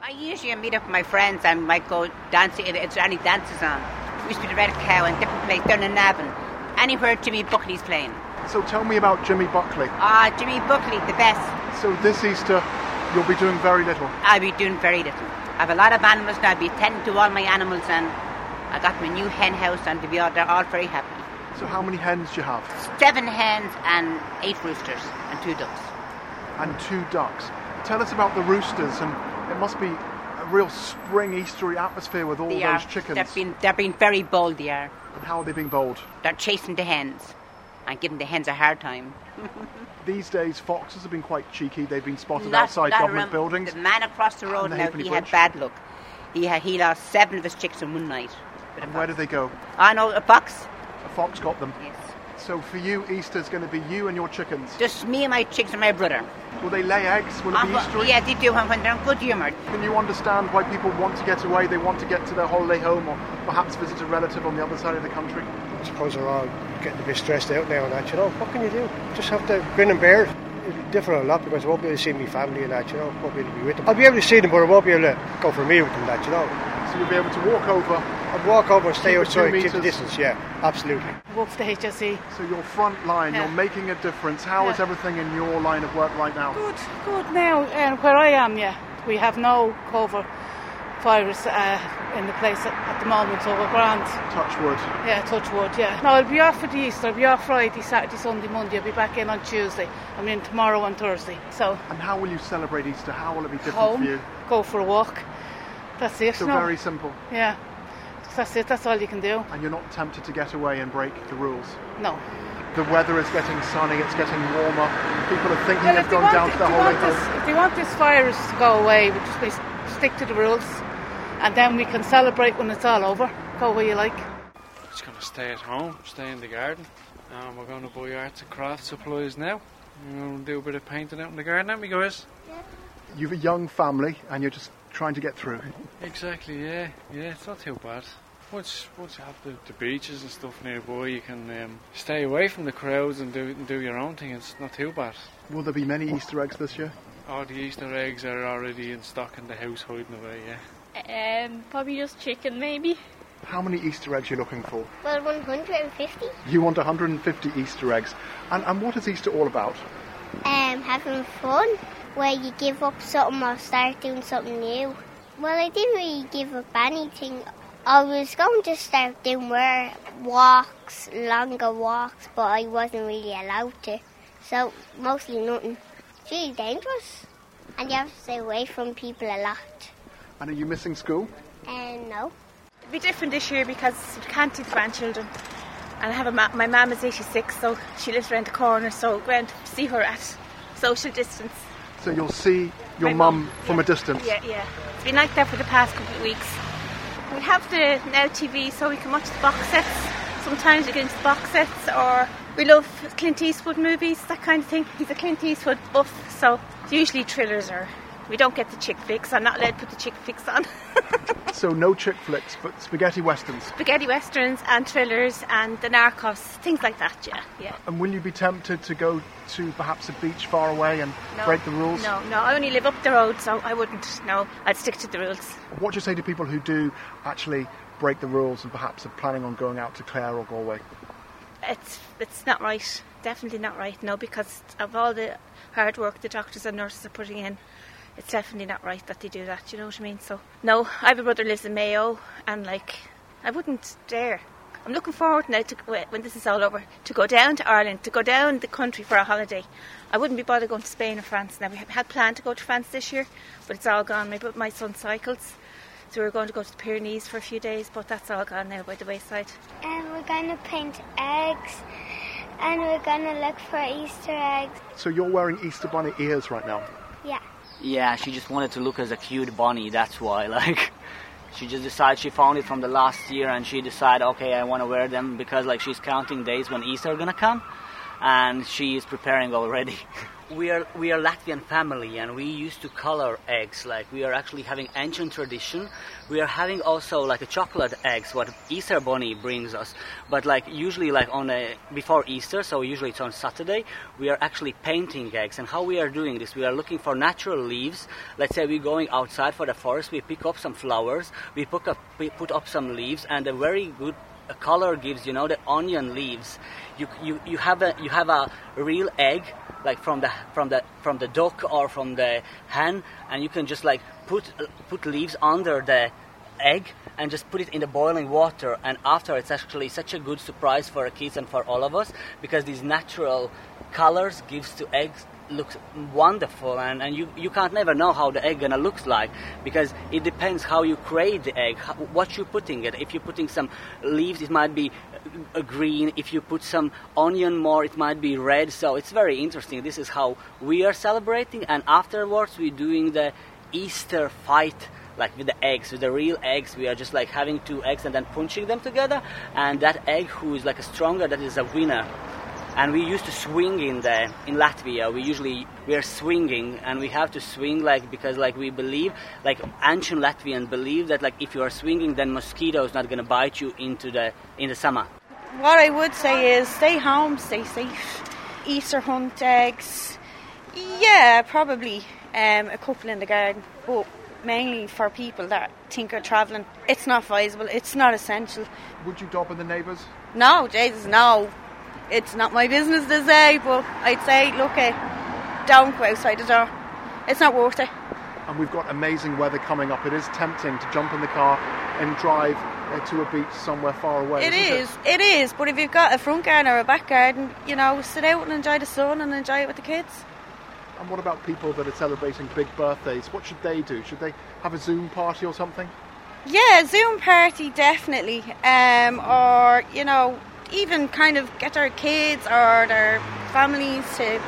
I usually meet up with my friends and might go dancing if there any dances on. We used to be the Red Cow in different places down in Navan. Anywhere Jimmy Buckley's playing. So tell me about Jimmy Buckley. Jimmy Buckley, the best. So this Easter, you'll be doing very little. I'll be doing very little. I have a lot of animals now. I'll be attending to all my animals, and I got my new hen house, and they're all very happy. So how many hens do you have? 7 hens and 8 roosters and 2 ducks. And 2 ducks. Tell us about the roosters, and it must be a real spring Eastery atmosphere with all those chickens. They're being very bold, they are. And how are they being bold? They're chasing the hens and giving the hens a hard time. These days, foxes have been quite cheeky. They've been spotted outside government buildings. The man across the road now, he had bad luck. He lost 7 of his chicks in one night. And where did they go? I know, a fox. A fox got them? Yes. So for you, Easter's going to be you and your chickens? Just me and my chicks and my brother. Will they lay eggs? Will it be Eastery? Yeah, they do when they're in good humour. Can you understand why people want to get away? They want to get to their holiday home or perhaps visit a relative on the other side of the country? I suppose they're all getting a bit stressed out now and that, you know. What can you do? Just have to grin and bear it. It'll differ a lot because I won't be able to see my family and that, you know. I won't be able to be with them. I'll be able to see them, but I won't be able to go for a meal with them, that, you know. So you'll be able to walk over? I'd walk over and stay outside, keep the distance, yeah, absolutely. Work for the HSE. So you're front line, you're making a difference. How is everything in your line of work right now? Good now. Where I am, we have no COVID virus in the place at the moment, so we're grand. Touch wood. Yeah, touch wood, yeah. No, I'll be off for the Easter. I'll be off Friday, Saturday, Sunday, Monday. I'll be back in on Tuesday. I'm in tomorrow and Thursday. So. And how will you celebrate Easter? How will it be different for you? Go for a walk. That's it. So very simple. Yeah. That's it. That's all you can do. And you're not tempted to get away and break the rules? No. The weather is getting sunny, it's getting warmer. People are thinking of going down to their holiday home. If they want this virus to go away, we just stick to the rules. And then we can celebrate when it's all over. Go where you like. Just going to stay at home, stay in the garden. We're going to buy arts and craft supplies now. We're going to do a bit of painting out in the garden, aren't we, guys? Yeah. You've a young family and you're just trying to get through. Exactly, yeah. Yeah, it's not too bad. Once you have the beaches and stuff nearby, you can stay away from the crowds and do your own thing. It's not too bad. Will there be many Easter eggs this year? Oh, the Easter eggs are already in stock in the house hiding away, yeah. Probably just chicken, maybe. How many Easter eggs are you looking for? Well, 150. You want 150 Easter eggs. And what is Easter all about? Having fun, where you give up something or start doing something new. Well, I didn't really give up anything. I was going to start doing more walks, longer walks, but I wasn't really allowed to. So, mostly nothing. It's really dangerous. And you have to stay away from people a lot. And are you missing school? No. It'll be different this year because we can't see the grandchildren. And I have my mum is 86, so she lives around the corner, so we're going to see her at social distance. So you'll see your mum from a distance? Yeah. It's been like that for the past couple of weeks. We have the Now TV, so we can watch the box sets. Sometimes we get into the box sets, or we love Clint Eastwood movies, that kind of thing. He's a Clint Eastwood buff, so it's usually thrillers, or we don't get the chick flicks. I'm not allowed to put the chick flicks on. So no chick flicks, but spaghetti westerns? Spaghetti westerns and thrillers and the Narcos, things like that, yeah. And will you be tempted to go to perhaps a beach far away and break the rules? No, I only live up the road, so I wouldn't. No, I'd stick to the rules. What do you say to people who do actually break the rules and perhaps are planning on going out to Clare or Galway? It's not right. Definitely not right, no, because of all the hard work the doctors and nurses are putting in. It's definitely not right that they do that, you know what I mean? So, no, I have a brother who lives in Mayo, and I wouldn't dare. I'm looking forward now to, when this is all over, to go down to Ireland, to go down the country for a holiday. I wouldn't be bothered going to Spain or France now. We had planned to go to France this year, but it's all gone. My son cycles, so we were going to go to the Pyrenees for a few days, but that's all gone now by the wayside. And we're going to paint eggs, and we're going to look for Easter eggs. So you're wearing Easter bunny ears right now? Yeah. Yeah, she just wanted to look as a cute bunny, that's why, she just decided, she found it from the last year and she decided, okay, I want to wear them because, she's counting days when Easter is going to come and she is preparing already. we are Latvian family, and we used to color eggs. Like, we are actually having ancient tradition. We are having also like a chocolate eggs, what Easter Bunny brings us. But like usually like before Easter, so usually it's on Saturday, we are actually painting eggs. And how we are doing this? We are looking for natural leaves. Let's say we're going outside for the forest, we pick up some flowers, we put up some leaves, and a very good color gives, the onion leaves. You have a real egg, like from the duck or from the hen, and you can just like put leaves under the egg and just put it in the boiling water, and after it's actually such a good surprise for the kids and for all of us, because these natural colors gives to eggs looks wonderful, and you can't never know how the egg gonna looks like, because it depends how you create the egg, what you're putting it. If you're putting some leaves, it might be green. If you put some onion more, it might be red. So it's very interesting. This is how we are celebrating, and afterwards we're doing the Easter fight, like with the eggs, with the real eggs. We are just like having 2 eggs and then punching them together, and that egg who is like a stronger, that is a winner. And we used to swing in Latvia. We are swinging, and we have to swing because we believe, like ancient Latvians believe that like if you are swinging, then mosquitoes not gonna bite you in the summer. What I would say is stay home, stay safe. Easter hunt eggs. Yeah, probably a couple in the garden, but mainly for people that think of travelling. It's not feasible. It's not essential. Would you dob in the neighbours? No, Jesus, no. It's not my business to say, but I'd say, look, don't go outside the door. It's not worth it. And we've got amazing weather coming up. It is tempting to jump in the car and drive to a beach somewhere far away. It is. But if you've got a front garden or a back garden, sit out and enjoy the sun and enjoy it with the kids. And what about people that are celebrating big birthdays? What should they do? Should they have a Zoom party or something? Yeah, Zoom party, definitely. Or, even kind of get their kids or their families to,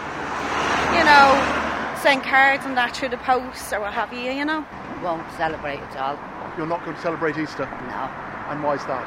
send cards and that through the post or what have you, Won't celebrate at all. You're not going to celebrate Easter? No. And why is that?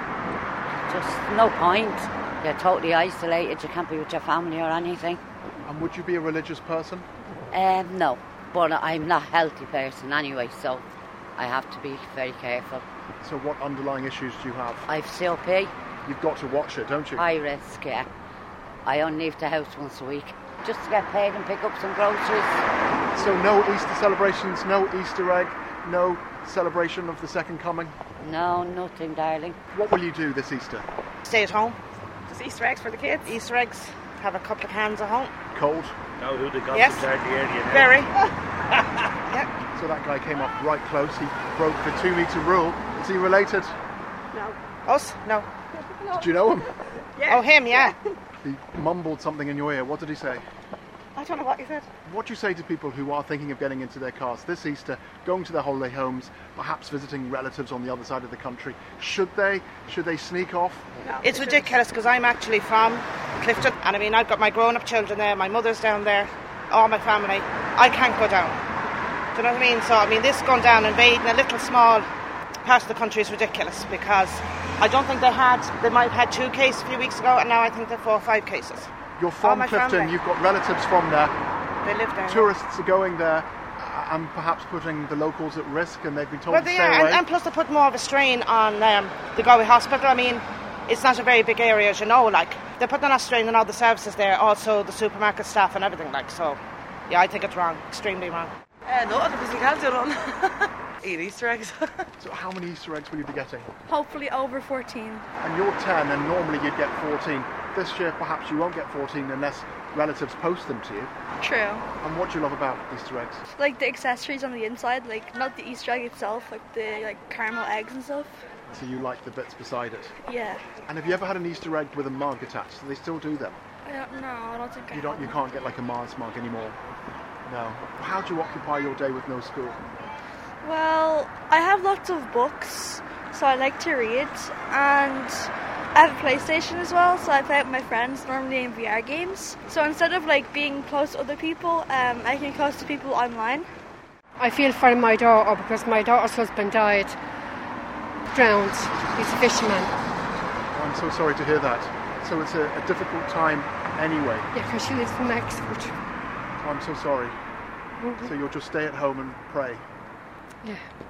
Just no point. You're totally isolated. You can't be with your family or anything. And would you be a religious person? No. But I'm not a healthy person anyway, so I have to be very careful. So what underlying issues do you have? I've COP. You've got to watch it, don't you? High risk, yeah. I only leave the house once a week, just to get paid and pick up some groceries. So no Easter celebrations, no Easter egg, no celebration of the second coming? No, nothing, darling. What will you do this Easter? Stay at home. Just Easter eggs for the kids. Easter eggs. Have a couple of cans at home. Cold? Know who the gossips yes. are in the area now. Very. Yep. So that guy came up right close. He broke the 2-metre rule. Is he related? No. Us? No. Did you know him? Yeah. Oh, him, yeah. He mumbled something in your ear. What did he say? I don't know what he said. What do you say to people who are thinking of getting into their cars this Easter, going to their holiday homes, perhaps visiting relatives on the other side of the country? Should they sneak off? No. It's ridiculous because I'm actually from Clifton, and I mean I've got my grown-up children there, my mother's down there, all my family. I can't go down. Do you know what I mean? So I mean this going down and invading a little small part of the country is ridiculous, because I don't think they might have had 2 cases a few weeks ago, and now I think they're 4 or 5 cases. You're from Clifton, family. You've got relatives from there. They live there. Tourists are going there and perhaps putting the locals at risk, and they've been told to stay away. And plus they put more of a strain on the Galway Hospital. I mean, it's not a very big area, as you know, like. They're putting a strain on all the services there, also the supermarket staff and everything, like. So, yeah, I think it's wrong, extremely wrong. No, because you can't do it. Eat Easter eggs. So how many Easter eggs will you be getting? Hopefully over 14. And you're 10 and normally you'd get 14. This year perhaps you won't get 14 unless relatives post them to you. True. And what do you love about Easter eggs? Like the accessories on the inside, like not the Easter egg itself, like the caramel eggs and stuff. So you like the bits beside it? Yeah. And have you ever had an Easter egg with a mug attached? Do they still do them? I don't think You can't get like a Mars mug anymore? No. How do you occupy your day with no school? Well, I have lots of books, so I like to read, and I have a PlayStation as well, so I play with my friends, normally in VR games. So instead of being close to other people, I can be close to people online. I feel for my daughter because my daughter's husband died, drowned. He's a fisherman. Oh, I'm so sorry to hear that. So it's a difficult time anyway. Yeah, because she lives in Wexford. I'm so sorry. So you'll just stay at home and pray? Yeah.